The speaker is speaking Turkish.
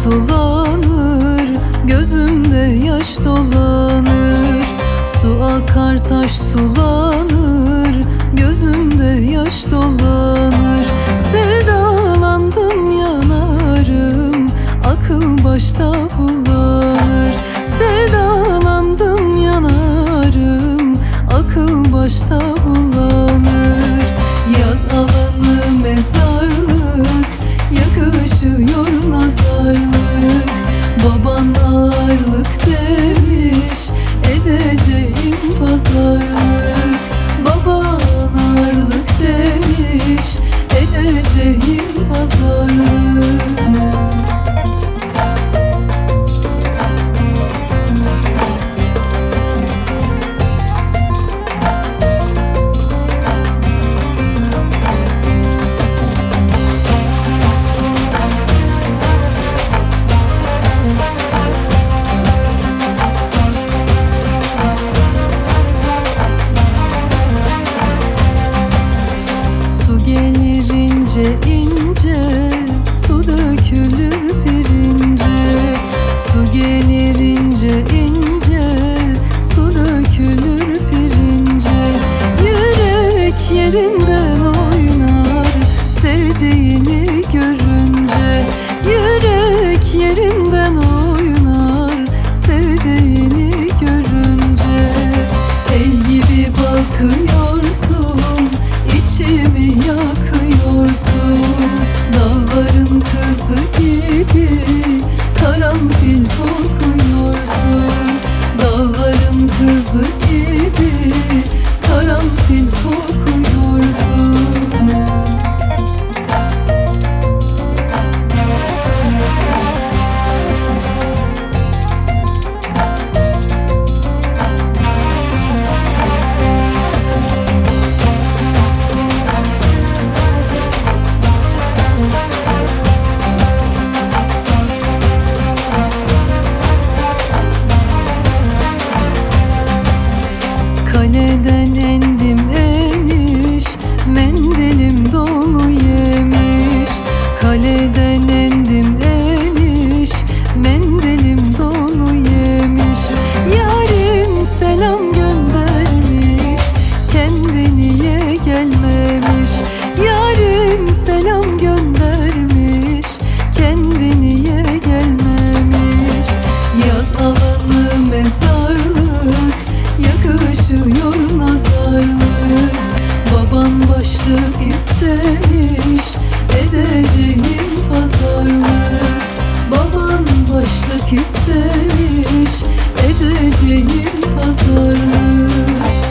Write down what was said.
sulanır, gözümde yaş dolanır. Su akar taş sulanır, gözümde yaş dolanır. Sevdalandım yanarım, akıl başta bulanır. Sevdalandım yanarım, akıl başta bulanır. Yaz alanı mezarlık, yakışıyor nazarlık. Baban ağırlık demiş, edeceğim pazarlık. Baban ağırlık demiş, edeceğim pazarlık. İnce ince su dökülür pirince. Su gelir ince ince su dökülür pirince. Yürek yerinden oynar sevdiğini görünce. Yürek yerinden oynar sevdiğini görünce. El gibi bakıyorsun, içimi yakıyorsun. Dağların kızı gibi karanfil kokuyorsun. Dağların kızı gibi karanfil kokuyorsun. Kaleden endim eniş, mendilim dolu yemiş. Kaleden endim eniş, mendilim dolu yemiş. Yarim selam göndermiş, kendi niye gelmemiş. Yarim selam göndermiş, kendi niye gelmemiş. Yaz alanı mezarlık, yakışıyor nazarlık. Baban başlık istemiş, edeceğim pazarlık. Baban başlık istemiş, edeceğim pazarlık.